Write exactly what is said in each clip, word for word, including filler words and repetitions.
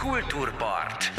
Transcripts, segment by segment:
Kultúrpart.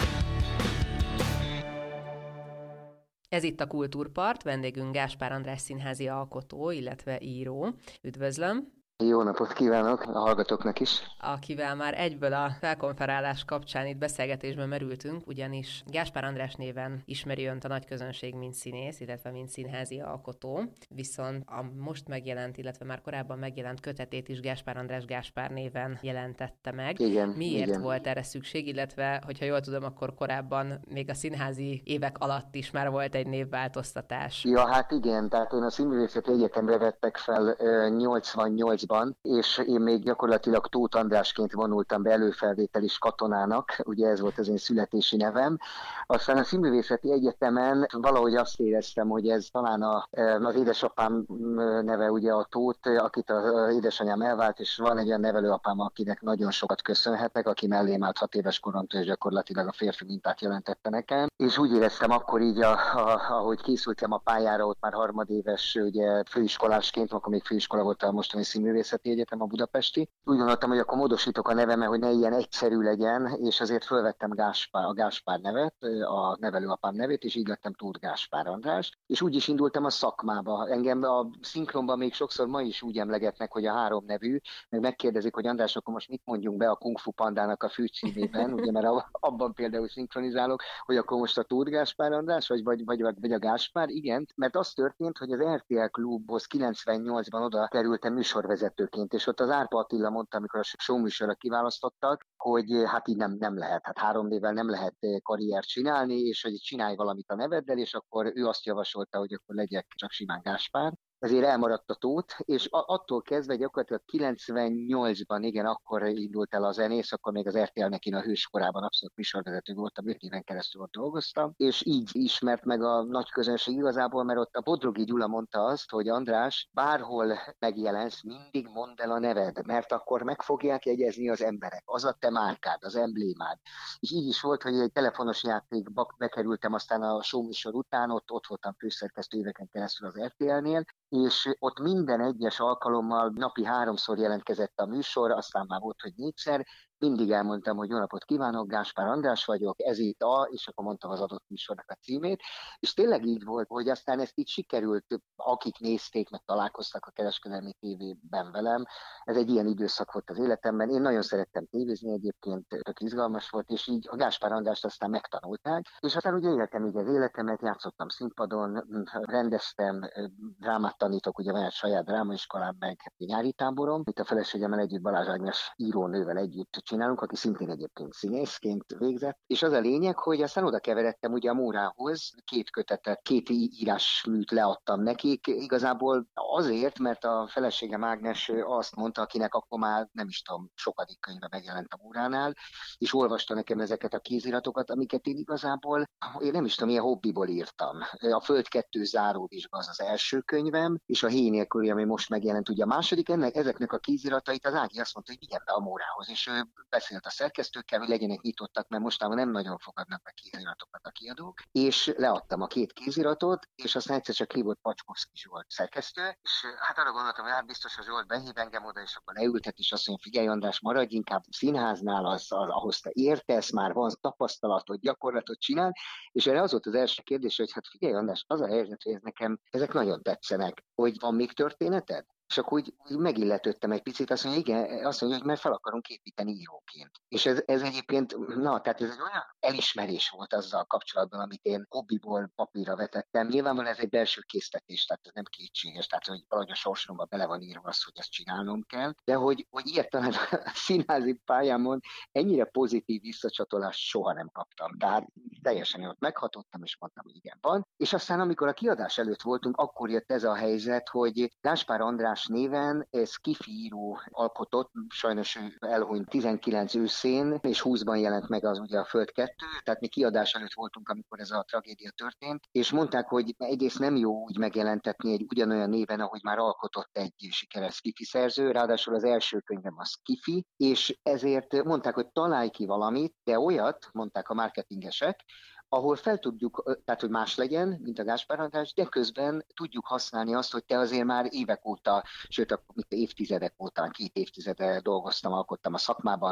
Ez itt a Kultúrpart, vendégünk Gáspár András színházi alkotó, illetve író. Üdvözlöm! Jó napot kívánok a hallgatóknak is! Akivel már egyből a felkonferálás kapcsán itt beszélgetésben merültünk, ugyanis Gáspár András néven ismeri önt a nagy közönség, mint színész, illetve mint színházi alkotó, viszont a most megjelent, illetve már korábban megjelent kötetét is Gáspár András Gáspár néven jelentette meg. Igen, Miért igen. volt erre szükség, illetve, hogyha jól tudom, akkor korábban még a színházi évek alatt is már volt egy névváltoztatás. Ja, hát igen, tehát én a Színművészeti Egyetemre vettek fel nyolcvannyolcban, és én még gyakorlatilag Tóth Andrásként vonultam be előfelvételis katonának, ugye ez volt az én születési nevem. Aztán a Színművészeti Egyetemen valahogy azt éreztem, hogy ez talán a, az édesapám neve ugye a Tóth, akit az édesanyám elvált, és van egy olyan nevelőapám, akinek nagyon sokat köszönhetek, aki mellém állt hat éves koromtól, és gyakorlatilag a férfi mintát jelentette nekem. És úgy éreztem akkor így, a, a, ahogy készültem a pályára, ott már harmadéves ugye, főiskolásként, akkor még főiskola volt a mostani Színművészeti Egyetem, a budapesti. Úgy gondoltam, hogy akkor módosítok a nevemen, hogy ne ilyen egyszerű legyen, és azért fölvettem Gáspár, a Gáspár nevet, a nevelőapám nevét, és így lettem Tóth Gáspár András. És úgy is indultam a szakmába. Engem a szinkronban még sokszor ma is úgy emlegetnek, hogy a három nevű, meg megkérdezik, hogy András, akkor most mit mondjunk be a Kung Fu Pandának a főcímében, ugye, mert abban például szinkronizálok, hogy akkor most a Tóth Gáspár András, vagy, vagy, vagy, vagy a Gáspár, igen, mert az történt, hogy az er té el Klubhoz kilencvennyolcban oda kerültem műsorvezetőként, és ott az Árpa Attila mondta, amikor a showműsorra kiválasztottak, hogy hát így nem, nem lehet, hát három évvel nem lehet karriert csinálni, és hogy csinálj valamit a neveddel, és akkor ő azt javasolta, hogy akkor legyek csak simán Gáspár. Ezért elmaradt a Tóth, és attól kezdve gyakorlatilag kilencvennyolcban, igen, akkor indult el a zenész, akkor még az er té el-nek én a hőskorában abszolút műsorvezető voltam, öt éven keresztül ott dolgoztam, és így ismert meg a nagy közönség igazából, mert ott a Bodrogi Gyula mondta azt, hogy András, bárhol megjelensz, mindig mondd el a neved, mert akkor meg fogják jegyezni az emberek, az a te márkád, az emblémád. És így is volt, hogy egy telefonos játékba bekerültem aztán a showműsor után, ott, ott voltam főszerkesztő éveken keresztül az er té el-nél, és ott minden egyes alkalommal napi háromszor jelentkezett a műsor, aztán már volt, hogy négyszer, mindig elmondtam, hogy jó napot kívánok, Gáspár András vagyok, ez itt a, és akkor mondtam az adott műsornak a címét, és tényleg így volt, hogy aztán ezt így sikerült, akik nézték, meg találkoztak a kereskedelmi tévében velem, ez egy ilyen időszak volt az életemben, én nagyon szerettem tévézni egyébként, tök izgalmas volt, és így a Gáspár Andrást aztán megtanulták, és aztán ugye éltem így az életemet, játszottam színpadon, rendeztem, drámát tanítok, ugye van egy saját drámaiskolám, meg nyári táborom, itt a feleségemmel együtt, Balázs Ágnes írónővel együtt csinálunk, aki szintén egyébként színészként végzett. És az a lényeg, hogy aztán oda keveredtem ugye a Mórához, két kötetet, két írásműt leadtam nekik, igazából azért, mert a feleségem Ágnes azt mondta, akinek akkor már nem is tudom, sokadik könyve megjelent a Móránál, és olvasta nekem ezeket a kéziratokat, amiket én igazából, én nem is tudom, ilyen hobbiból írtam. A Föld kettő záróvizsga az az első könyvem, és a Héj nélküli, ami most megjelent ugye a második, ennek, ezeknek a kéziratait az Ági azt mondta, hogy vigyen be a Mórához, és ő beszélt a szerkesztőkkel, hogy legyenek nyitottak, mert mostában nem nagyon fogadnak be kéziratokat a kiadók, és leadtam a két kéziratot, és aztán egyszer csak hívott Pacskovszki Zsolt szerkesztő, és hát arra gondoltam, hogy hát biztos a Zsolt behív engem oda, és akkor leültet, és azt mondja, figyelj András, maradj inkább színháznál, az, az, ahhoz te értesz, már van tapasztalatod, gyakorlatot csinál, és erre az volt az első kérdés, hogy hát figyelj András, az a helyzet, hogy ez nekem, ezek nagyon tetszenek, hogy van még történeted? És akkor úgy, úgy megilletődtem egy picit, azt mondja, igen, azt mondja, hogy mert fel akarunk építeni íróként. És ez, ez egyébként, na, tehát ez egy olyan elismerés volt azzal kapcsolatban, amit én hobbiból papírra vetettem. Nyilvánvalóan ez egy belső késztetés, tehát ez nem kétséges, tehát hogy valahogy a sorsomban bele van írva az, hogy ezt csinálnom kell, de hogy, hogy ilyet talán a színházi pályámon ennyire pozitív visszacsatolást soha nem kaptam. Tehát teljesen ott meghatottam, és mondtam, hogy igen, van. És aztán, amikor a kiadás előtt voltunk, akkor jött ez a helyzet, hogy Gáspár András néven skifi író alkotott, sajnos ő elhunyt tizenkilenc őszén, és húszban jelent meg az ugye a Föld kettő, tehát mi kiadás előtt voltunk, amikor ez a tragédia történt, és mondták, hogy egyrészt nem jó úgy megjelentetni egy ugyanolyan néven, ahogy már alkotott egy sikeres skifi szerző, ráadásul az első könyvem a skifi, és ezért mondták, hogy találj ki valamit, de olyat, mondták a marketingesek, ahol fel tudjuk, tehát hogy más legyen, mint a Gáspár András, de közben tudjuk használni azt, hogy te azért már évek óta, sőt, évtizedek óta, két évtizede dolgoztam, alkottam a szakmában,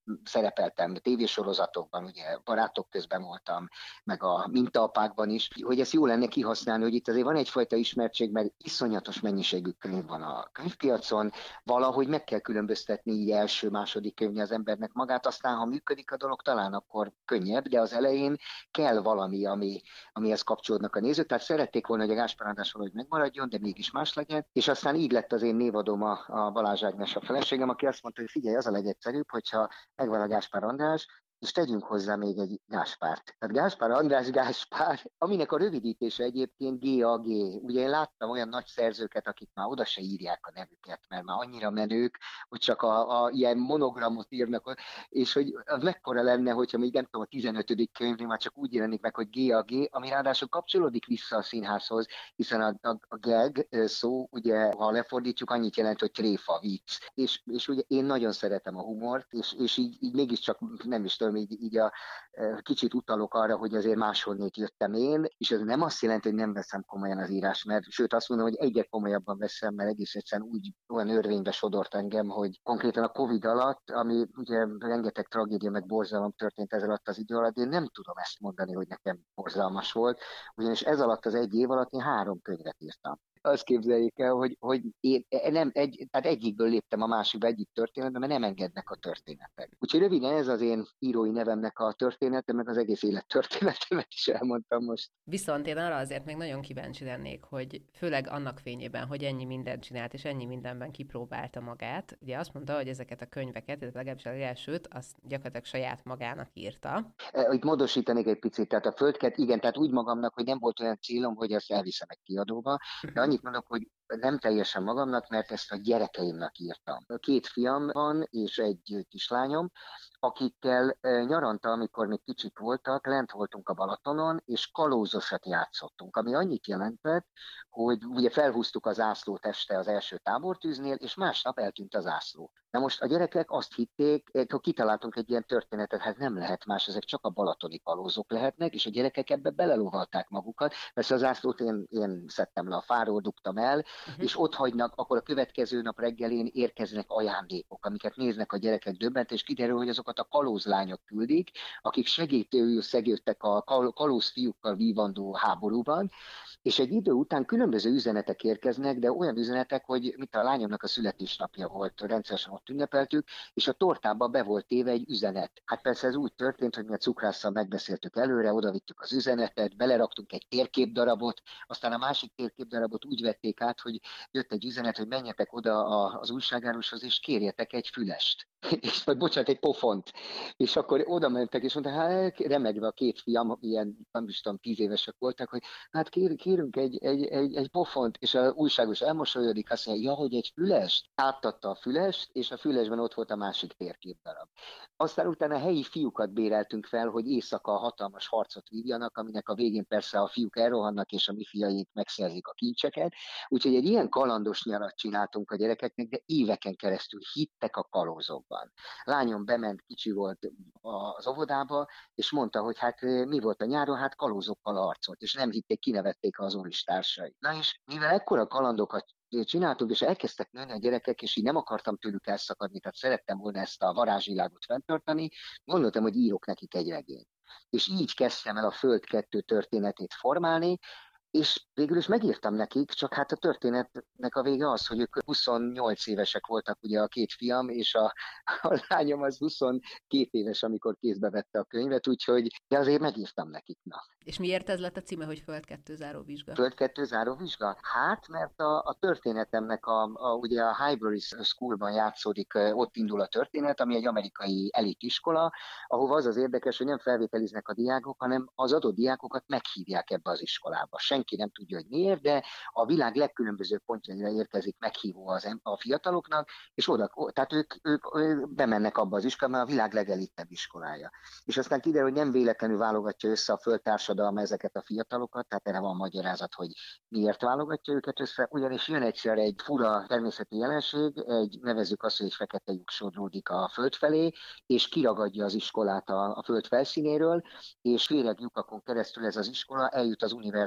szerepeltem tévésorozatokban, ugye barátok közben voltam, meg a mintaapákban is, hogy ezt jó lenne kihasználni, hogy itt azért van egyfajta ismertség, meg iszonyatos mennyiségű könyv van a könyvpiacon, valahogy meg kell különböztetni így első-második könyvni az embernek magát, aztán ha működik a dolog, talán akkor könnyebb, de az elején kell valami, ami, amihez kapcsolódnak a nézők, tehát szerették volna, hogy a Gáspár András valahogy megmaradjon, de mégis más legyen, és aztán így lett az én névadóm a, a Balázs Ágnes a feleségem, aki azt mondta, hogy figyelj, az a legegyszerűbb, hogyha megvan a Gáspár András, és tegyünk hozzá még egy Gáspárt. Tehát Gáspár András Gáspár, aminek a rövidítése egyébként gé á gé. Ugye én láttam olyan nagy szerzőket, akik már oda se írják a nevüket, mert már annyira menők, hogy csak a, a ilyen monogramot írnak, és hogy az mekkora lenne, hogyha még nem tudom, a tizenötödik könyvnél már csak úgy jelenik meg, hogy gé á gé, ami ráadásul kapcsolódik vissza a színházhoz, hiszen a, a, a gag szó, ugye, ha lefordítjuk, annyit jelent, hogy tréfa, vicc. És, és ugye én nagyon szeretem a humort, és, és így, így mégiscsak nem is tudom, így, így a kicsit utalok arra, hogy azért máshonnét jöttem én, és ez nem azt jelenti, hogy nem veszem komolyan az írás, mert sőt azt mondom, hogy egyre komolyabban veszem, mert egész egyszerűen úgy olyan örvénybe sodort engem, hogy konkrétan a Covid alatt, ami ugye rengeteg tragédia meg borzalom történt ez alatt az idő alatt, én nem tudom ezt mondani, hogy nekem borzalmas volt, ugyanis ez alatt az egy év alatt én három könyvet írtam. Azt képzeljék el, hogy, hogy én nem egy, tehát egyikből léptem a másikba, egyik történetbe, mert nem engednek a történetek. Úgyhogy röviden ez az én írói nevemnek a története, meg az egész élettörténetemet is elmondtam most. Viszont én arra azért még nagyon kíváncsi lennék, hogy főleg annak fényében, hogy ennyi mindent csinált, és ennyi mindenben kipróbálta magát. Ugye azt mondta, hogy ezeket a könyveket, legalábbis az elsőt, azt gyakorlatilag saját magának írta. Itt módosítanék egy picit, tehát a földket, igen, tehát úgy magamnak, hogy nem volt olyan célom, hogy ezt elviszem egy kiadóba, de annyit mondok, hogy nem teljesen magamnak, mert ezt a gyerekeimnek írtam. Két fiam van, és egy kislányom, akikkel nyaranta, amikor még kicsik voltak, lent voltunk a Balatonon, és kalózosat játszottunk, ami annyit jelentett, hogy ugye felhúztuk az zászlót este az első tábortűznél, és másnap eltűnt a zászló. Na most a gyerekek azt hitték, hogy kitaláltunk egy ilyen történetet, hát nem lehet más, ezek csak a balatoni kalózok lehetnek, és a gyerekek ebbe belelovalták magukat. Persze a zászlót én, én szedtem le a fáról, dugtam el, uh-huh. és ott hagynak, akkor a következő nap reggelén érkeznek ajándékok, amiket néznek a gyerekek döbbent, és kiderül, hogy azokat a kalózlányok küldik, akik segítőül szegődtek a kalóz fiúkkal vívandó háborúban, és egy idő után különböző üzenetek érkeznek, de olyan üzenetek, hogy mint a lányomnak a születésnapja volt, rendszeresen ott ünnepeltük, és a tortába be volt téve egy üzenet. Hát persze ez úgy történt, hogy mi a cukrásszal megbeszéltük előre, odavittük az üzenetet, beleraktunk egy térképdarabot, aztán a másik térképdarabot úgy vették át, hogy jött egy üzenet, hogy menjetek oda az újságárushoz, és kérjetek egy fülest. És vagy bocsánat, egy pofont. És akkor oda mentek, és mondta, hát remegve a két fiam, ilyen, nem is tudom, tíz évesek voltak, hogy hát kér, kérünk egy, egy, egy, egy pofont, és az újságos elmosolyodik, azt mondja, ja, hogy egy fülest? Átadta a fülest, és a fülesben ott volt a másik térképdarab. Aztán utána helyi fiúkat béreltünk fel, hogy éjszaka hatalmas harcot vívjanak, aminek a végén persze a fiúk elrohannak, és a mi fiaink megszerzik a kincseket. Úgyhogy egy ilyen kalandos nyarat csináltunk a gyerekeknek, de éveken keresztül hittek a kalózok. Lányom bement, kicsi volt az óvodába, és mondta, hogy hát mi volt a nyáron, hát kalózokkal harcolt, és nem hitték, kinevették az oristársai. Na és mivel ekkora kalandokat csináltunk, és elkezdtek nőni a gyerekek, és így nem akartam tőlük elszakadni, tehát szerettem volna ezt a varázsvilágot fenntartani, gondoltam, hogy írok nekik egy regényt. És így kezdtem el a Föld kettő történetét formálni, és végül is megírtam nekik, csak hát a történetnek a vége az, hogy ők huszonnyolc évesek voltak ugye a két fiam, és a, a lányom az huszonkét éves, amikor kézbe vette a könyvet, úgyhogy de azért megírtam nekik. Na. És miért ez lett a címe, hogy Föld kettő záróvizsga? Föld kettő záróvizsga? Hát, mert a, a történetemnek a, a, ugye a Highbury Schoolban játszódik, ott indul a történet, ami egy amerikai elitiskola, ahova az az érdekes, hogy nem felvételiznek a diákok, hanem az adott diákokat meghívják ebbe az iskolába. Senki nem tudja, hogy miért, de a világ legkülönbözőbb pontjaira érkezik meghívó az, a fiataloknak, és oda, tehát ők, ők, ők bemennek abba az iskolába, a világ legelitebb iskolája. És aztán kiderül, hogy nem véletlenül válogatja össze a földtársadalma ezeket a fiatalokat, tehát erre van magyarázat, hogy miért válogatja őket össze, ugyanis jön egyszer egy fura természeti jelenség, egy nevezzük azt, hogy egy fekete lyuk sodródik a föld felé, és kiragadja az iskolát a, a föld felszínéről, és féreg lyukakon keresztül ez az iskola eljut az univerzum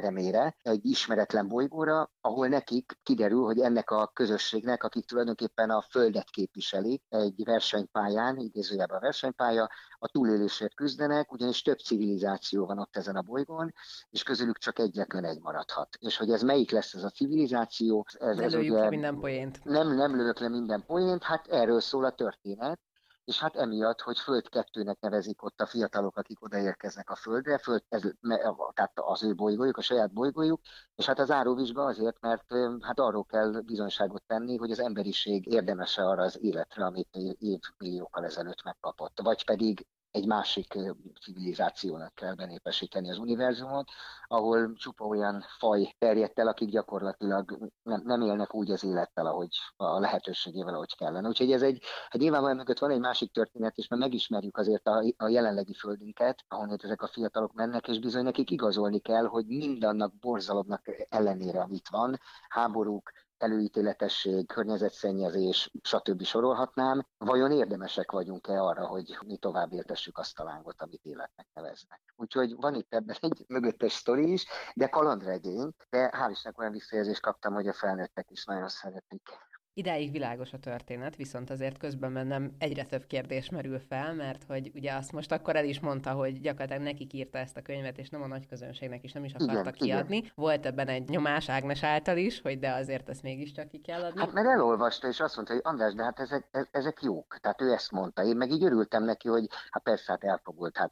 peremére, egy ismeretlen bolygóra, ahol nekik kiderül, hogy ennek a közösségnek, akik tulajdonképpen a Földet képviselik egy versenypályán, idézőjelben a versenypálya, a túlélésért küzdenek, ugyanis több civilizáció van ott ezen a bolygón, és közülük csak egyetlen egy maradhat. És hogy ez melyik lesz ez a civilizáció, ez, ez ugye... le minden poént. Nem, nem lövök le minden poént, hát erről szól a történet. És hát emiatt, hogy Föld kettőnek nevezik ott a fiatalok, akik odaérkeznek a Földre, Föld, ez, tehát az ő bolygójuk, a saját bolygójuk, és hát az áróvizsga azért, mert hát arról kell bizonyságot tenni, hogy az emberiség érdemese arra az életre, amit évmilliókkal ezelőtt megkapott, vagy pedig egy másik civilizációnak kell benépesíteni az univerzumot, ahol csupa olyan faj terjedt el, akik gyakorlatilag nem, nem élnek úgy az élettel, ahogy a lehetőségével, ahogy kellene. Úgyhogy ez egy, hát nyilvánvalóan mögött van egy másik történet, és már megismerjük azért a, a jelenlegi földünket, ahonnét ezek a fiatalok mennek, és bizony nekik igazolni kell, hogy mindannak borzalomnak ellenére, amit van, háborúk, előítéletesség, környezetszennyezés, stb. Sorolhatnám. Vajon érdemesek vagyunk-e arra, hogy mi tovább éltessük azt a lángot, amit életnek neveznek? Úgyhogy van itt ebben egy mögöttes sztori is, de kalandregény, de hál' Istennek olyan visszajelzést kaptam, hogy a felnőttek is nagyon szeretik. Idáig világos a történet, viszont azért közben bennem egyre több kérdés merül fel, mert hogy ugye azt most akkor el is mondta, hogy gyakorlatilag nekik írta ezt a könyvet, és nem a nagy közönségnek is nem is akarta igen, kiadni. Igen. Volt ebben egy nyomás Ágnes által is, hogy de azért ezt mégiscsak ki kell adni. Hát mert elolvasta, és azt mondta, hogy András, de hát ezek, ezek jók. Tehát ő ezt mondta. Én meg így örültem neki, hogy hát persze, hát elfogult. Hát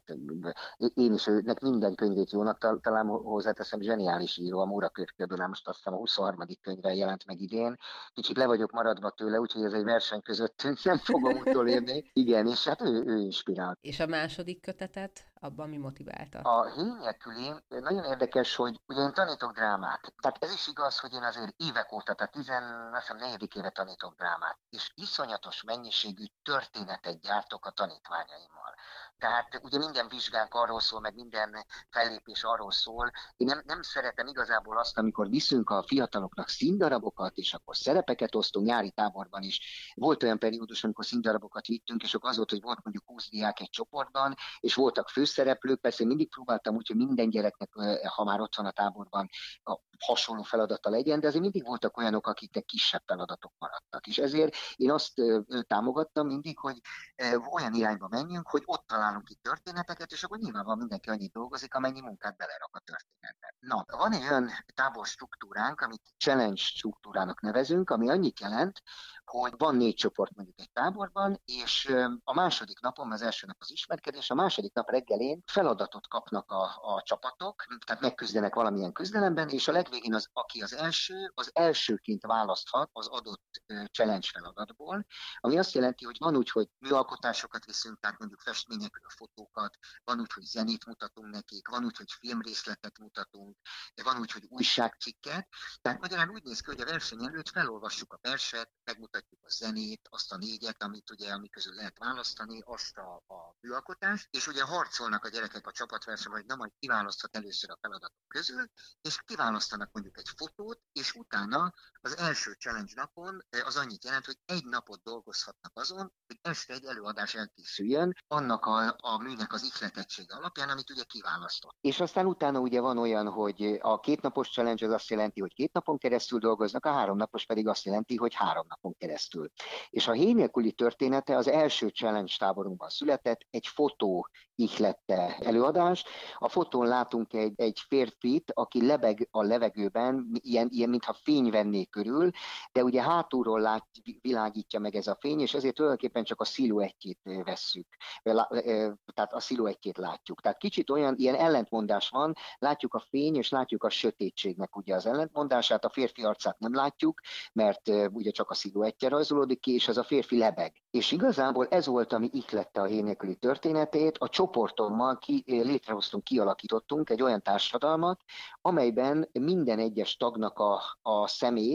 én is őnek minden könyvét jónak talán hozzáteszem, zseniális író, a Móra Körködönál most azt hiszem a huszonharmadik könyvvel jelent meg idén. Kicsit le vagyok maradva tőle, úgyhogy ez egy verseny közöttünk, nem fogom utolérni. Igen, és hát ő, ő inspirált. És a második kötetet, abban mi motiválta? A Héj nélküli nagyon érdekes, hogy ugye én tanítok drámát. Tehát ez is igaz, hogy én azért évek óta, tehát tizennegyedik éve tanítok drámát, és iszonyatos mennyiségű történetet gyártok a tanítványaimmal. Tehát ugye minden vizsgánk arról szól, meg minden fellépés arról szól. Én nem, nem szeretem igazából azt, amikor viszünk a fiataloknak színdarabokat, és akkor szerepeket osztunk nyári táborban is. Volt olyan periódus, amikor színdarabokat vittünk, és akkor az volt, hogy volt mondjuk húsz diák egy csoportban, és voltak főszereplők. Persze én mindig próbáltam úgy, hogy minden gyereknek, ha már ott van a táborban, a hasonló feladata legyen, de azért mindig voltak olyanok, akiknek kisebb feladatok maradtak. És ezért én azt támogattam mindig, hogy olyan irányba menjünk, hogy ott találunk ki történeteket, és akkor nyilvánvalóan mindenki annyit dolgozik, amennyi munkát belerak a történetbe. Na, van egy olyan tábor struktúránk, amit challenge struktúrának nevezünk, ami annyit jelent, hogy van négy csoport mondjuk egy táborban, és a második napon, az első nap az ismerkedés, a második nap reggelén feladatot kapnak a, a csapatok, tehát megküzdenek valamilyen küzdelemben, és a legvégén az, aki az első, az elsőként választhat az adott challenge feladatból, ami azt jelenti, hogy van úgy, hogy műalkotásokat viszünk, tehát mondjuk festményekről fotókat, van úgy, hogy zenét mutatunk nekik, van úgy, hogy filmrészletet mutatunk, de van úgy, hogy újságcikket. Tehát magyarán úgy néz ki, hogy a verseny előtt felolvassuk a verset, megmutatjuk a zenét, azt a négyet, amit ugye, ami közül lehet választani, azt a, a műalkotást, és ugye harcolnak a gyerekek a csapatversenyben, hogy na majd kiválaszthat először a feladatok közül, és kiválasztanak mondjuk egy fotót, és utána az első challenge napon az annyit jelent, hogy egy napot dolgozhatnak azon, hogy este egy előadás elkészüljön annak a, a műnek az ihletettsége alapján, amit ugye kiválasztott. És aztán utána ugye van olyan, hogy a kétnapos challenge az azt jelenti, hogy két napon keresztül dolgoznak, a háromnapos pedig azt jelenti, hogy három napon keresztül. És a Héj nélküli története az első challenge táborunkban született, egy fotó ihlette előadást. A fotón látunk egy, egy férfit, aki lebeg a levegőben, ilyen, ilyen mintha fény venné körül, de ugye hátulról lát, világítja meg ez a fény, és ezért tulajdonképpen csak a sziluettjét vesszük. Tehát a sziluettjét látjuk. Tehát kicsit olyan, ilyen ellentmondás van, látjuk a fény, és látjuk a sötétségnek ugye az ellentmondását, a férfi arcát nem látjuk, mert ugye csak a sziluettje rajzolódik ki, és az a férfi lebeg. És igazából ez volt, ami ihlette a Héj nélküli történetét. A csoportommal ki, létrehoztunk, kialakítottunk egy olyan társadalmat, amelyben minden egyes tagnak a, a szemét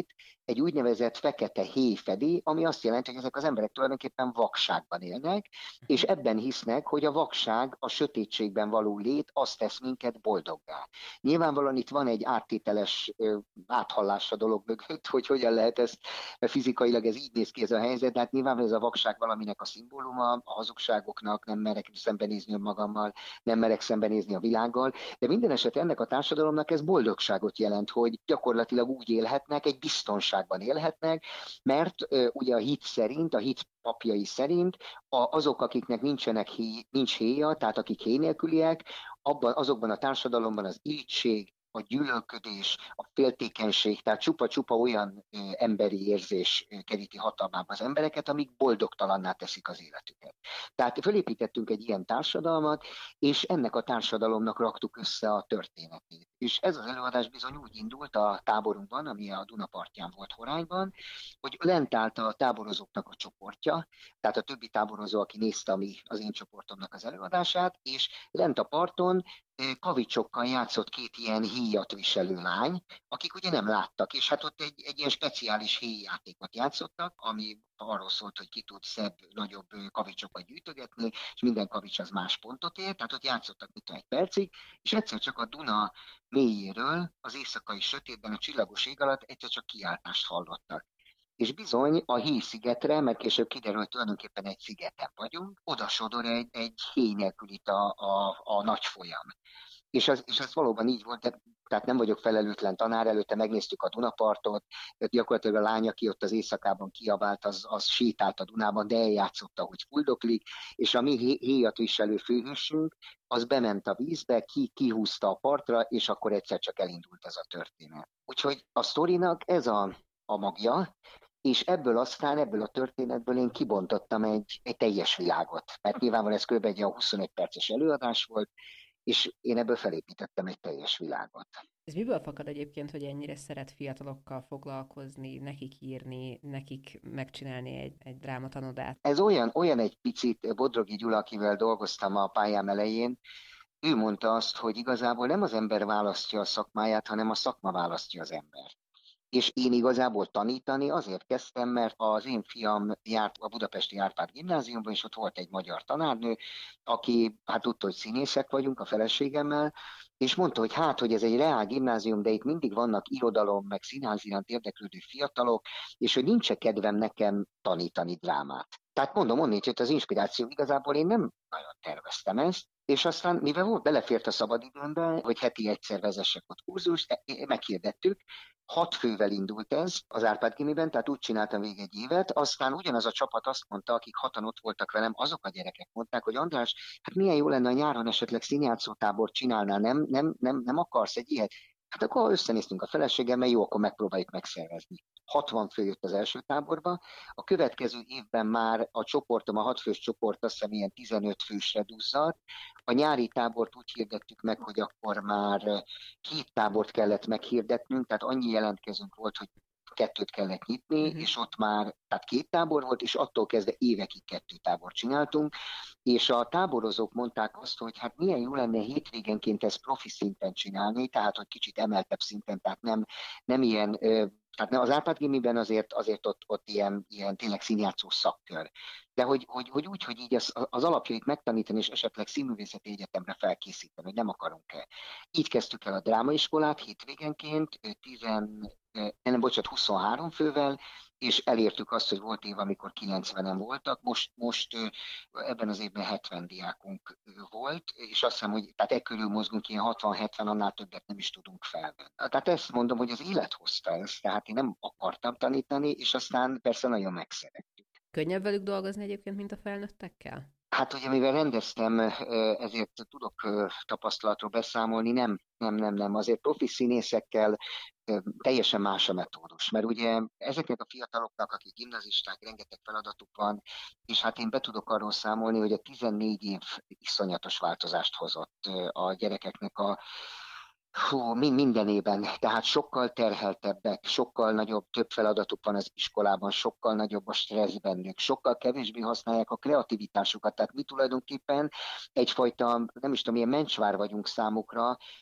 egy úgynevezett fekete héj fedi, ami azt jelenti, hogy ezek az emberek tulajdonképpen vakságban élnek, és ebben hisznek, hogy a vakság, a sötétségben való lét, azt tesz minket boldoggá. Nyilvánvalóan itt van egy áttételes áthallás a dolog mögött, hogy hogyan lehet ezt fizikailag, ez így néz ki ez a helyzet, de hát nyilvánvalóan ez a vakság valaminek a szimbóluma, a hazugságoknak, nem merek szembenézni önmagammal, nem merek szembenézni a világgal, de minden eset ennek a társadalomnak ez boldogságot jelent, hogy gyakorlatilag úgy élhetnek, egy biztonságban élhetnek, mert ugye a hit szerint, a hit papjai szerint azok, akiknek nincsenek héj, nincs héja, tehát akik héj nélküliek, abban, azokban a társadalomban az irigység, a gyűlölködés, a féltékenység, tehát csupa-csupa olyan ö, emberi érzés ö, keríti hatalmába az embereket, amik boldogtalanná teszik az életüket. Tehát fölépítettünk egy ilyen társadalmat, és ennek a társadalomnak raktuk össze a történetét. És ez az előadás bizony úgy indult a táborunkban, ami a Duna partján volt Horányban, hogy lent állt a táborozóknak a csoportja, tehát a többi táborozó, aki nézte mi, az én csoportomnak az előadását, és lent a parton kavicsokkal játszott két ilyen híjat viselő lány, akik ugye nem láttak, és hát ott egy, egy ilyen speciális héjjátékot játszottak, ami arról szólt, hogy ki tud szebb, nagyobb kavicsokat gyűjtögetni, és minden kavics az más pontot ér, tehát ott játszottak mit egy percig, és egyszer csak a Duna mélyéről, az éjszakai sötétben, a csillagos ég alatt egyszer csak kiáltást hallottak. És bizony a Híj-szigetre, mert később kiderül, hogy tulajdonképpen egy szigeten vagyunk, oda sodor egy, egy héj nélkül itt a, a, a nagy folyam. És az, és az valóban így volt, de, tehát nem vagyok felelőtlen tanár, előtte megnéztük a Dunapartot, gyakorlatilag a lány, aki ott az éjszakában kiabált, az, az sétált a Dunában, de eljátszotta, hogy fuldoklik, és a mi héjat viselő főhősünk, az bement a vízbe, ki, kihúzta a partra, és akkor egyszer csak elindult ez a történet. Úgyhogy a sztorinak ez a, a magja, és ebből aztán, ebből a történetből én kibontottam egy, egy teljes világot. Mert nyilvánvalóan ez kb. Egy huszonöt perces előadás volt, és én ebből felépítettem egy teljes világot. Ez miből fakad egyébként, hogy ennyire szeret fiatalokkal foglalkozni, nekik írni, nekik megcsinálni egy, egy drámatanodát? Ez olyan, olyan egy picit, Bodrogi Gyula, akivel dolgoztam a pályám elején, ő mondta azt, hogy igazából nem az ember választja a szakmáját, hanem a szakma választja az embert. És én igazából tanítani azért kezdtem, mert az én fiam járt a budapesti Árpád gimnáziumban, és ott volt egy magyar tanárnő, aki, hát tudta, hogy színészek vagyunk a feleségemmel, és mondta, hogy hát, hogy ez egy reál gimnázium, de itt mindig vannak irodalom, meg színház iránt érdeklődő fiatalok, és hogy nincs kedvem nekem tanítani drámát. Tehát mondom, onnét jött az inspiráció, igazából én nem nagyon terveztem ezt, és aztán, mivel volt, belefért a szabadidőmbe, hogy heti egyszer vezessek ott kurzust, meghirdettük, hat fővel indult ez az Árpád gimiben, tehát úgy csináltam végig egy évet, aztán ugyanaz a csapat azt mondta, akik hatan ott voltak velem, azok a gyerekek mondták, hogy András, hát milyen jó lenne a nyáron esetleg színjátszótábort csinálnál, nem, nem, nem, nem akarsz egy ilyet? Hát akkor összenéztünk a feleségemmel, jó, akkor megpróbáljuk megszervezni. hatvan fő jött az első táborba, a következő évben már a csoportom, a hatfős csoport azt hiszem ilyen tizenöt fősre duzzadt. A nyári tábort úgy hirdettük meg, hogy akkor már két tábort kellett meghirdetnünk, tehát annyi jelentkezőnk volt, hogy kettőt kellett nyitni, uh-huh. és ott már, tehát két tábor volt, és attól kezdve évekig kettő tábort csináltunk, és a táborozók mondták azt, hogy hát milyen jó lenne hétvégenként ezt profi szinten csinálni, tehát hogy kicsit emeltebb szinten, tehát nem, nem ilyen, tehát az Árpád gimiben azért, azért ott, ott ilyen, ilyen tényleg színjátszó szakkör. De hogy, hogy, hogy úgy, hogy így az, az alapjait megtanítani, és esetleg színművészeti egyetemre felkészíteni, hogy nem akarunk-e. Így kezdtük el a drámaiskolát hétvégenként, tizen, nem, bocsánat, huszonhárom fővel, és elértük azt, hogy volt év, amikor kilencvenen voltak, most, most ebben az évben hetven diákunk volt, és azt hiszem, hogy tehát e körül mozgunk, ilyen hatvan-hetven, annál többet nem is tudunk felvenni. Tehát ezt mondom, hogy az élet hozta ezt, tehát én nem akartam tanítani, és aztán persze nagyon megszerettük. Könnyebb velük dolgozni egyébként, mint a felnőttekkel? Hát ugye, mivel rendeztem, ezért tudok tapasztalatról beszámolni, nem, nem, nem, nem. Azért profi színészekkel teljesen más a metódus, mert ugye ezeknek a fiataloknak, akik gimnazisták, rengeteg feladatuk van, és hát én be tudok arról számolni, hogy a tizennégy év iszonyatos változást hozott a gyerekeknek a Hú, mindenében, tehát sokkal terheltebbek, sokkal nagyobb, több feladatuk van az iskolában, sokkal nagyobb a stressz bennük, sokkal kevésbé használják a kreativitásukat, tehát mi tulajdonképpen egyfajta, nem is tudom, ilyen mencsvár vagyunk számukra,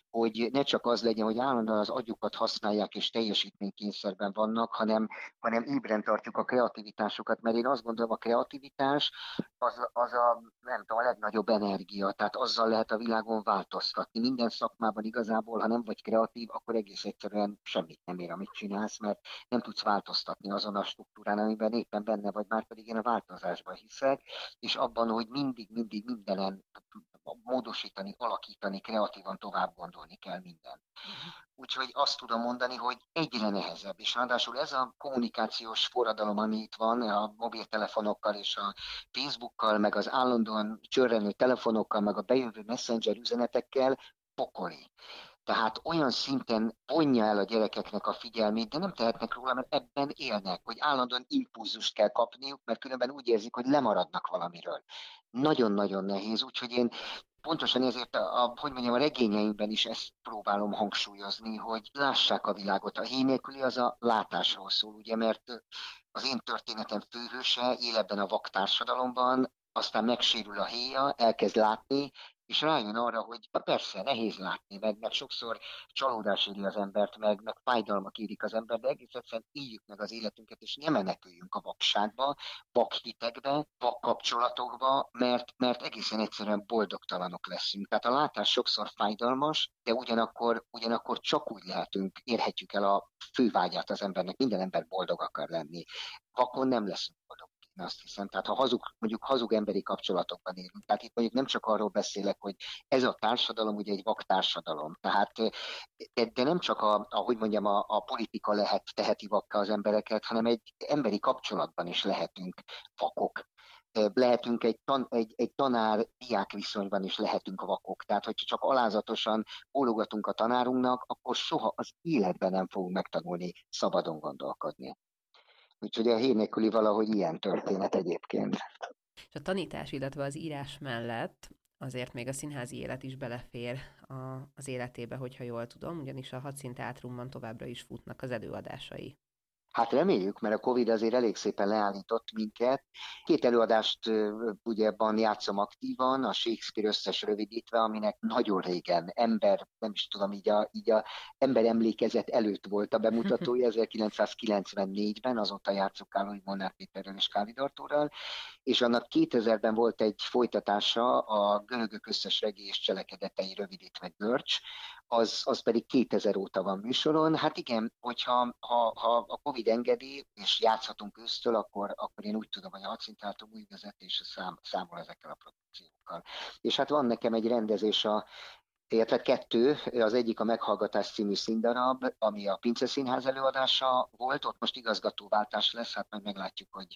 hogy ne csak az legyen, hogy állandóan az agyukat használják és teljesítménykényszerben vannak, hanem, hanem ébren tartjuk a kreativitásokat, mert én azt gondolom, a kreativitás az, az a, nem tudom, a legnagyobb energia, tehát azzal lehet a világon változtatni. Minden szakmában igazából, ha nem vagy kreatív, akkor egész egyszerűen semmit nem ér, amit csinálsz, mert nem tudsz változtatni azon a struktúrán, amiben éppen benne vagy, már pedig én a változásban hiszek, és abban, hogy mindig, mindig mindenen módosítani, alakítani, kreatívan tovább gondolni kell minden. Úgyhogy azt tudom mondani, hogy egyre nehezebb, és ráadásul ez a kommunikációs forradalom, ami itt van, a mobiltelefonokkal és a Facebookkal, meg az állandóan csörrenő telefonokkal, meg a bejövő messenger üzenetekkel pokoli. Tehát olyan szinten vonja el a gyerekeknek a figyelmét, de nem tehetnek róla, mert ebben élnek, hogy állandóan impulzust kell kapniuk, mert különben úgy érzik, hogy lemaradnak valamiről. Nagyon-nagyon nehéz, úgyhogy én pontosan ezért, a, a, hogy mondjam, a regényeimben is ezt próbálom hangsúlyozni, hogy lássák a világot. A héj nélküli az a látásról szól, ugye, mert az én történetem főhőse él ebben a vaktársadalomban, aztán megsérül a héja, elkezd látni, és rájön arra, hogy persze, nehéz látni, meg, meg sokszor csalódás éri az embert, meg, meg fájdalmak érik az embert, de egész egyszerűen éljük meg az életünket, és ne meneküljünk a vakságba, vakhitekbe, vakkapcsolatokba, mert, mert egészen egyszerűen boldogtalanok leszünk. Tehát a látás sokszor fájdalmas, de ugyanakkor, ugyanakkor csak úgy lehetünk, érhetjük el a fővágyát az embernek, minden ember boldog akar lenni. Vakon nem leszünk boldog. Azt hiszem, tehát ha hazug, mondjuk hazug emberi kapcsolatokban élünk, tehát itt mondjuk nem csak arról beszélek, hogy ez a társadalom ugye egy vaktársadalom, tehát de, de nem csak a, ahogy mondjam, a, a politika lehet, teheti vakka az embereket, hanem egy emberi kapcsolatban is lehetünk vakok. Lehetünk egy, tan, egy, egy tanár-diák viszonyban is lehetünk vakok. Tehát, hogyha csak alázatosan bólogatunk a tanárunknak, akkor soha az életben nem fogunk megtanulni szabadon gondolkodni. Úgyhogy a héj nélküli valahogy ilyen történet egyébként. És a tanítás, illetve az írás mellett azért még a színházi élet is belefér a, az életébe, hogyha jól tudom, ugyanis a Hadszín Teátrumban továbbra is futnak az előadásai. Hát reméljük, mert a Covid azért elég szépen leállított minket. Két előadást ugye ebben játszom aktívan, a Shakespeare összes rövidítve, aminek nagyon régen ember, nem is tudom, így a, így a ember emlékezet előtt volt a bemutatója, ezerkilencszázkilencvennégyben, azóta játszok Károly Molnár Péterrel és Kálvid Artúrral, és annak kétezerben volt egy folytatása, a Görögök összes regély és cselekedetei rövidítve Görcs, az, az pedig kétezer óta van műsoron. Hát igen, hogyha ha, ha a Covid engedi, és játszhatunk ősztől, akkor, akkor én úgy tudom, hogy a Hadszín Teátrum új vezetése szám, számol ezekkel a produkciókkal. És hát van nekem egy rendezés, a, illetve kettő, az egyik a Meghallgatás című színdarab, ami a Pince Színház előadása volt, ott most igazgatóváltás lesz, hát majd meglátjuk, hogy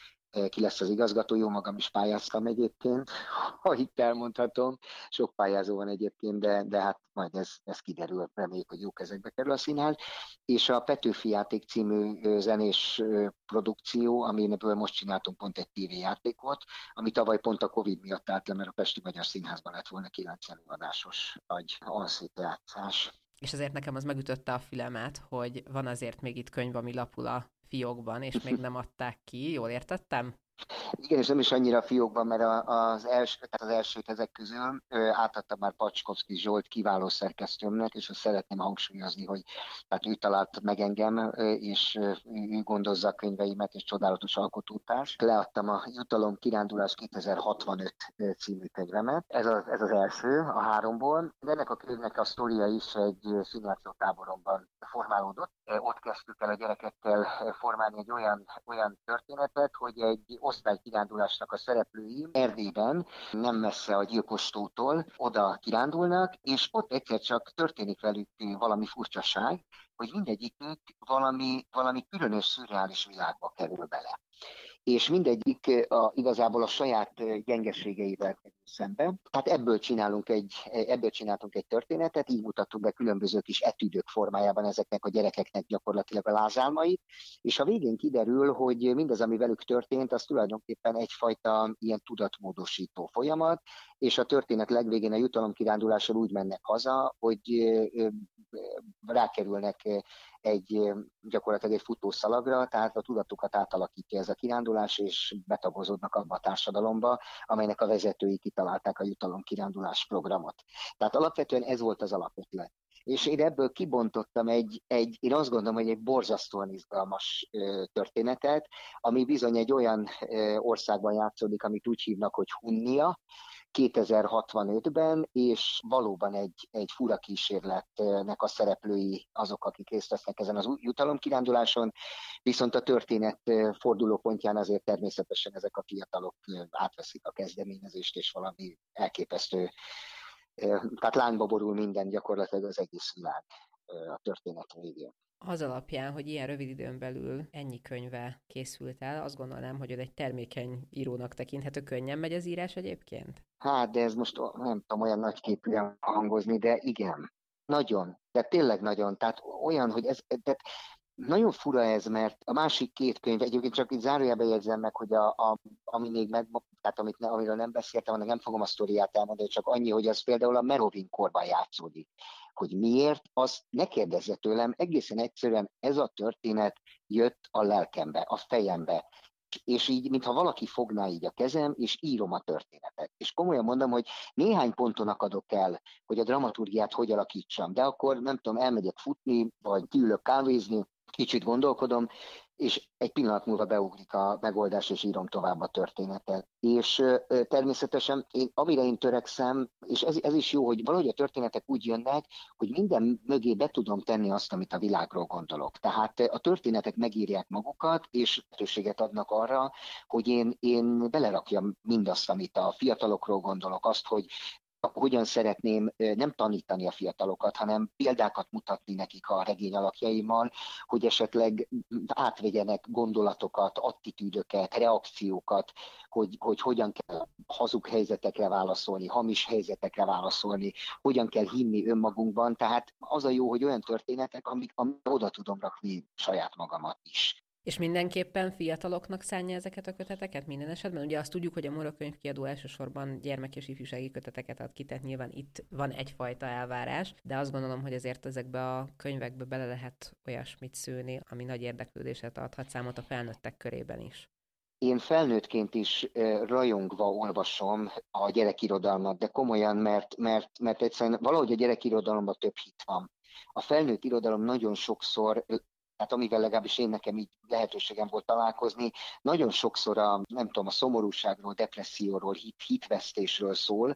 ki lesz az igazgató, jó magam is pályáztam egyébként, ha itt elmondhatom. Sok pályázó van egyébként, de, de hát majd ez, ez kiderül, reméljük, hogy jó kezekbe kerül a színház. És a Petőfi játék című zenés produkció, amiből most csináltunk pont egy tévéjátékot, ami tavaly pont a Covid miatt állt le, mert a Pesti Magyar Színházban lett volna kilenc előadásos nagy anszétjátszás. És azért nekem az megütötte a fülemet, hogy van azért még itt könyv, ami lapul a fiókban, és még nem adták ki. Jól értettem? Igen, és nem is annyira a fiókban, mert az első, tehát az elsőt ezek közül átadta már Pacskovszki Zsolt kiváló szerkesztőmnek, és azt szeretném hangsúlyozni, hogy tehát ő talált meg engem, és ő gondozza a könyveimet, és csodálatos alkotótárs. Leadtam a Jutalom Kirándulás kétezer-hatvanöt című könyvemet. Ez az, ez az első a háromból. De ennek a könyvnek a sztoria is egy színjátszótáboromban formálódott. Ott kezdtük el a gyerekekkel formálni egy olyan, olyan történetet, hogy egy osztálykirándulásnak a szereplői Erdélyben, nem messze a Gyilkostótól oda kirándulnak, és ott egyszer csak történik velük valami furcsaság, hogy mindegyikük valami, valami különös, szürreális világba kerül bele. És mindegyik a, igazából a saját gyengeségeivel kerül szembe. Tehát ebből csinálunk egy, ebből csináltunk egy történetet, így mutattuk be különböző kis etüdök formájában ezeknek a gyerekeknek gyakorlatilag a lázálmait, és a végén kiderül, hogy mindaz, ami velük történt, az tulajdonképpen egyfajta ilyen tudatmódosító folyamat, és a történet legvégén a jutalomkirándulással úgy mennek haza, hogy rákerülnek egy gyakorlatilag egy futószalagra, tehát a tudatukat átalakítja ez a kirándulás, és betagozódnak abba a társadalomba, amelynek a vezetői kitalálták a jutalomkirándulás programot. Tehát alapvetően ez volt az alapötlet. És én ebből kibontottam egy, egy, én azt gondolom, hogy egy borzasztóan izgalmas ö, történetet, ami bizony egy olyan ö, országban játszódik, amit úgy hívnak, hogy Hunnia, kétezer-hatvanötben, és valóban egy, egy fura kísérletnek a szereplői azok, akik részt vesznek ezen az jutalomkiránduláson, viszont a történet fordulópontján azért természetesen ezek a fiatalok átveszik a kezdeményezést, és valami elképesztő, tehát lángba borul minden, gyakorlatilag az egész világ a történet végén. Az alapján, hogy ilyen rövid időn belül ennyi könyve készült el, azt gondolnám, hogy ő egy termékeny írónak tekinthető. Könnyen megy az írás egyébként? Hát, de ez most nem tudom olyan nagyképűen hangozni, de igen. Nagyon. De tényleg nagyon. Tehát olyan, hogy ez... Tehát nagyon fura ez, mert a másik két könyv, egyébként csak itt zárójelben jegyzem meg, hogy a, a, ami még meg, tehát amit ne, amiről nem beszéltem, annak nem fogom a sztoriát elmondani, csak annyi, hogy az például a Meroving korban játszódik. Hogy miért, azt ne kérdezze tőlem, egészen egyszerűen ez a történet jött a lelkembe, a fejembe. És így, mintha valaki fogná így a kezem, és írom a történetet. És komolyan mondom, hogy néhány ponton akadok el, hogy a dramaturgiát hogy alakítsam, de akkor nem tudom, elmegyek futni, vagy kiülök kávézni, kicsit gondolkodom, és egy pillanat múlva beugrik a megoldás, és írom tovább a történetet. És ö, természetesen én, amire én törekszem, és ez, ez is jó, hogy valahogy a történetek úgy jönnek, hogy minden mögé be tudom tenni azt, amit a világról gondolok. Tehát a történetek megírják magukat, és lehetőséget adnak arra, hogy én, én belerakjam mindazt, amit a fiatalokról gondolok, azt, hogy hogyan szeretném nem tanítani a fiatalokat, hanem példákat mutatni nekik a regény alakjaimmal, hogy esetleg átvegyenek gondolatokat, attitűdöket, reakciókat, hogy, hogy hogyan kell hazug helyzetekre válaszolni, hamis helyzetekre válaszolni, hogyan kell hinni önmagunkban. Tehát az a jó, hogy olyan történetek, amik, amik oda tudom rakni saját magamat is. És mindenképpen fiataloknak szánja ezeket a köteteket minden esetben? Ugye azt tudjuk, hogy a Mora könyvkiadó elsősorban gyermek- és ifjúsági köteteket ad ki, tehát nyilván itt van egyfajta elvárás, de azt gondolom, hogy azért ezekbe a könyvekbe bele lehet olyasmit szőni, ami nagy érdeklődéset adhat számot a felnőttek körében is. Én felnőttként is rajongva olvasom a gyerekirodalmat, de komolyan, mert, mert, mert egyszerűen valahogy a gyerekirodalomban több hit van. A felnőtt irodalom nagyon sokszor, tehát amivel legalábbis én nekem így lehetőségem volt találkozni, nagyon sokszor a, nem tudom, a szomorúságról, depresszióról, hit, hitvesztésről szól,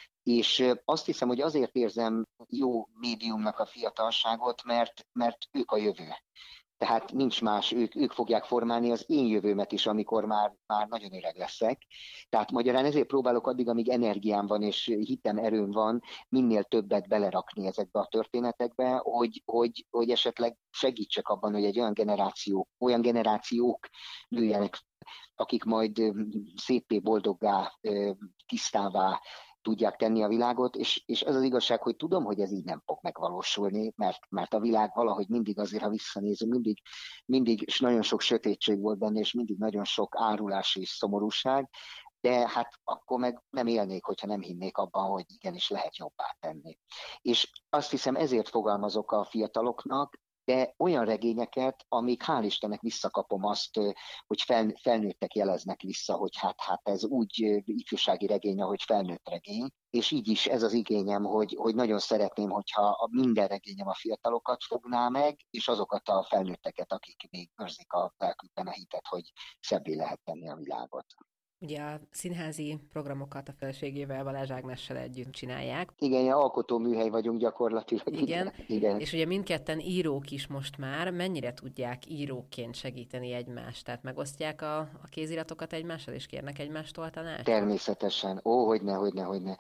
és azt hiszem, hogy azért érzem jó médiumnak a fiatalságot, mert, mert ők a jövő. Tehát nincs más, ők, ők fogják formálni az én jövőmet is, amikor már, már nagyon öreg leszek. Tehát magyarán ezért próbálok addig, amíg energiám van és hitem, erőm van, minél többet belerakni ezekbe a történetekbe, hogy, hogy, hogy esetleg segítsek abban, hogy egy olyan generáció, olyan generációk nőjenek, akik majd szépé, boldoggá, tisztává tudják tenni a világot, és, és ez az igazság, hogy tudom, hogy ez így nem fog megvalósulni, mert, mert a világ valahogy mindig azért, ha visszanézünk, mindig, mindig és nagyon sok sötétség volt benne, és mindig nagyon sok árulás és szomorúság, de hát akkor meg nem élnék, hogyha nem hinnék abban, hogy igenis lehet jobbá tenni. És azt hiszem, ezért fogalmazok a fiataloknak, de olyan regényeket, amik hál' Istennek visszakapom azt, hogy fel, felnőttek jeleznek vissza, hogy hát, hát ez úgy ifjúsági regény, ahogy felnőtt regény, és így is ez az igényem, hogy, hogy nagyon szeretném, hogyha a minden regényem a fiatalokat fogná meg, és azokat a felnőtteket, akik még őrzik a lelkükben a hitet, hogy szebbé lehet tenni a világot. Ugye a színházi programokat a feleségével, Balázs Ágnessel együtt csinálják. Igen, ilyen alkotó műhely vagyunk gyakorlatilag. Igen. Igen. És ugye mindketten írók is most már, mennyire tudják íróként segíteni egymást? Tehát megosztják a, a kéziratokat egymással, és kérnek egymástól tanácsot? Természetesen. Ó, hogyne, hogyne, hogyne.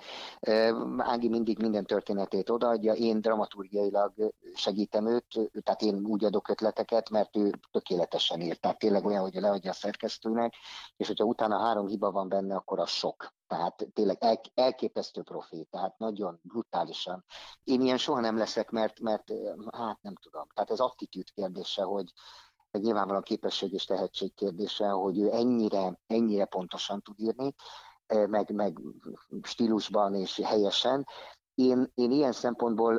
Ági mindig minden történetét odaadja, én dramaturgiailag segítem őt, tehát én úgy adok ötleteket, mert ő tökéletesen írt. Tehát tényleg olyan, hogy leadja a szerkesztőnek, és hogyha utána három hiba van benne, akkor az sok. Tehát tényleg el, elképesztő profi, tehát nagyon brutálisan. Én ilyen soha nem leszek, mert, mert hát nem tudom. Tehát ez attitűd kérdése, hogy meg nyilvánvalóan képesség és tehetség kérdése, hogy ő ennyire, ennyire pontosan tud írni, meg, meg stílusban és helyesen, Én, én ilyen szempontból,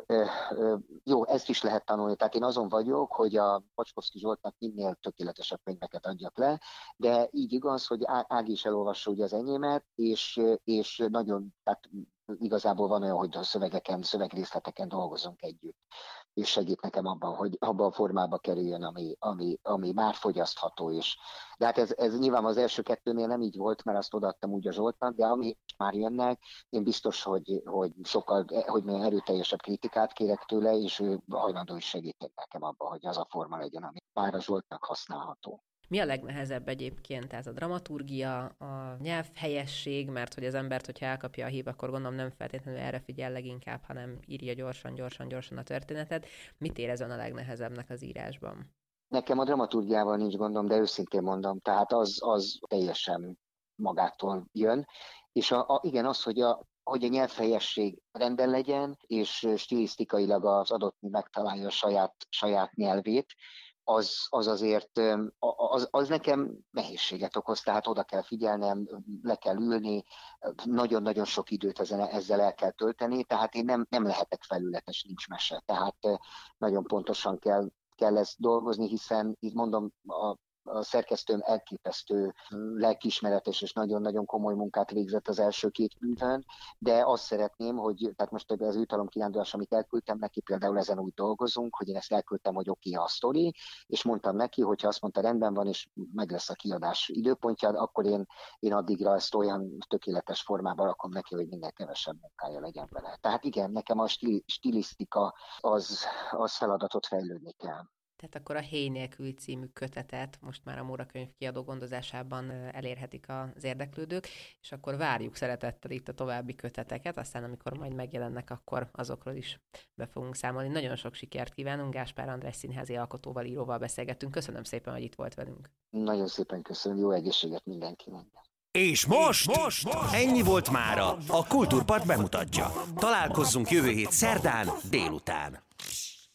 jó, ezt is lehet tanulni, tehát én azon vagyok, hogy a Pacskovszky Zsoltnak minél tökéletesebb könyveket adjak le, de így igaz, hogy Ági is elolvassa ugye az enyémet, és, és nagyon, tehát igazából van olyan, hogy a szövegeken, szövegrészleteken dolgozunk együtt, és segít nekem abban, hogy abban a formába kerüljön, ami, ami, ami már fogyasztható is. De hát ez, ez nyilván az első kettőnél nem így volt, mert azt odaadtam úgy a Zsoltnak, de ami már jönnek, én biztos, hogy, hogy sokkal hogy milyen erőteljesebb kritikát kérek tőle, és ő hajlandó is segíteni nekem abban, hogy az a forma legyen, ami már a Zsoltnak használható. Mi a legnehezebb egyébként? Ez a dramaturgia, a nyelvhelyesség, mert hogy az embert, hogyha elkapja a hív, akkor gondolom nem feltétlenül erre figyel leginkább, hanem írja gyorsan, gyorsan, gyorsan a történetet. Mit érezzen a legnehezebbnek az írásban? Nekem a dramaturgiával nincs gondom, de őszintén mondom, tehát az, az teljesen magától jön. És a, a, igen, az, hogy a, hogy a nyelvhelyesség rendben legyen, és stilisztikailag az adott megtalálja a saját, saját nyelvét, az, az azért, az, az nekem nehézséget okoz, tehát oda kell figyelnem, le kell ülni, nagyon-nagyon sok időt ezen, ezzel el kell tölteni, tehát én nem, nem lehetek felületes, nincs mese, tehát nagyon pontosan kell, kell ezt dolgozni, hiszen itt mondom, a a szerkesztőm elképesztő lelkiismeretes és nagyon-nagyon komoly munkát végzett az első két művön, de azt szeretném, hogy tehát most az jutalomkirándulás, amit elküldtem neki, például ezen úgy dolgozunk, hogy én ezt elküldtem, hogy oké okay, a sztori, és mondtam neki, hogy ha azt mondta rendben van, és meg lesz a kiadás időpontja, akkor én, én addigra ezt olyan tökéletes formában rakom neki, hogy minden kevesebb munkája legyen vele. Tehát igen, nekem a stil, stilisztika az, az feladatot fejlődni kell. Tehát akkor a Héj nélkül című kötetet most már a Móra Könyv kiadó gondozásában elérhetik az érdeklődők, és akkor várjuk szeretettel itt a további köteteket, aztán amikor majd megjelennek, akkor azokról is be fogunk számolni. Nagyon sok sikert kívánunk, Gáspár András színházi alkotóval, íróval beszélgettünk. Köszönöm szépen, hogy itt volt velünk. Nagyon szépen köszönöm, jó egészséget mindenkinek. És most, most, most ennyi volt mára. A Kultúrpart bemutatja. Találkozzunk jövő hét szerdán délután.